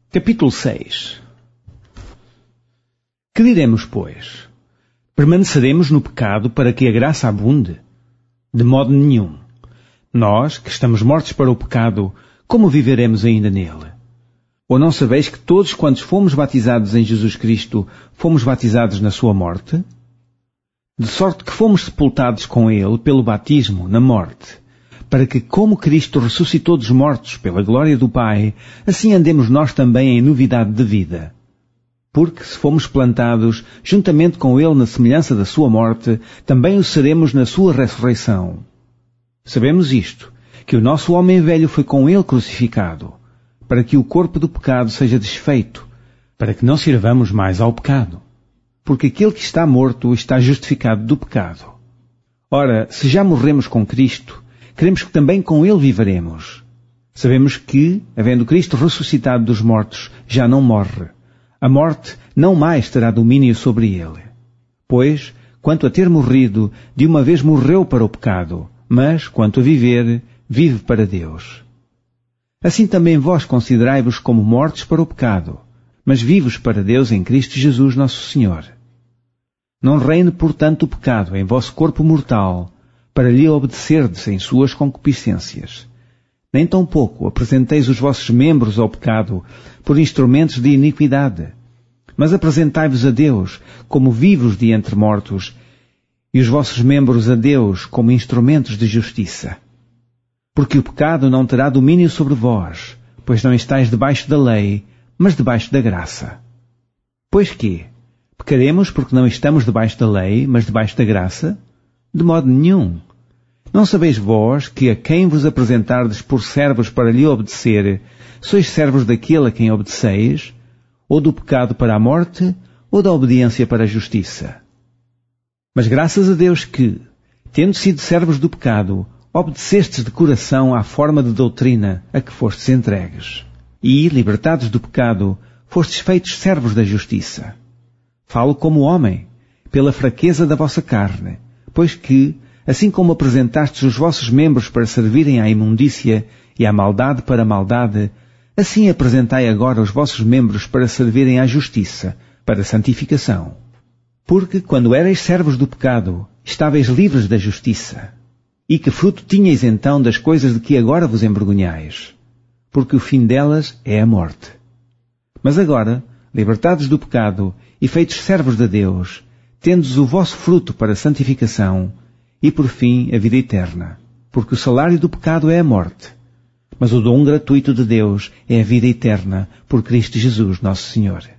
Capítulo 6. Que diremos, pois? Permaneceremos no pecado para que a graça abunde? De modo nenhum. Nós, que estamos mortos para o pecado, como viveremos ainda nele? Ou não sabeis que todos quantos fomos batizados em Jesus Cristo, fomos batizados na sua morte? De sorte que fomos sepultados com ele pelo batismo na morte, para que, como Cristo ressuscitou dos mortos pela glória do Pai, assim andemos nós também em novidade de vida. Porque, se fomos plantados juntamente com ele na semelhança da sua morte, também o seremos na sua ressurreição. Sabemos isto, que o nosso homem velho foi com ele crucificado, para que o corpo do pecado seja desfeito, para que não sirvamos mais ao pecado. Porque aquele que está morto está justificado do pecado. Ora, se já morremos com Cristo, queremos que também com ele viveremos. Sabemos que, havendo Cristo ressuscitado dos mortos, já não morre. A morte não mais terá domínio sobre ele. Pois, quanto a ter morrido, de uma vez morreu para o pecado, mas, quanto a viver, vive para Deus. Assim também vós considerai-vos como mortos para o pecado, mas vivos para Deus em Cristo Jesus nosso Senhor. Não reine, portanto, o pecado em vosso corpo mortal, para lhe obedecerdes em suas concupiscências. Nem tampouco apresenteis os vossos membros ao pecado por instrumentos de iniquidade, mas apresentai-vos a Deus como vivos de entre mortos, e os vossos membros a Deus como instrumentos de justiça. Porque o pecado não terá domínio sobre vós, pois não estáis debaixo da lei, mas debaixo da graça. Pois quê? Pecaremos porque não estamos debaixo da lei, mas debaixo da graça? De modo nenhum. Não sabeis vós que a quem vos apresentardes por servos para lhe obedecer, sois servos daquele a quem obedeceis, ou do pecado para a morte, ou da obediência para a justiça? Mas graças a Deus que, tendo sido servos do pecado, obedecestes de coração à forma de doutrina a que fostes entregues. E, libertados do pecado, fostes feitos servos da justiça. Falo como homem, pela fraqueza da vossa carne, pois que, assim como apresentastes os vossos membros para servirem à imundícia e à maldade para a maldade, assim apresentai agora os vossos membros para servirem à justiça, para a santificação. Porque, quando erais servos do pecado, estáveis livres da justiça. E que fruto tinhais então das coisas de que agora vos envergonhais? Porque o fim delas é a morte. Mas agora, libertados do pecado e feitos servos de Deus, tendes o vosso fruto para a santificação, e por fim a vida eterna. Porque o salário do pecado é a morte, mas o dom gratuito de Deus é a vida eterna por Cristo Jesus nosso Senhor.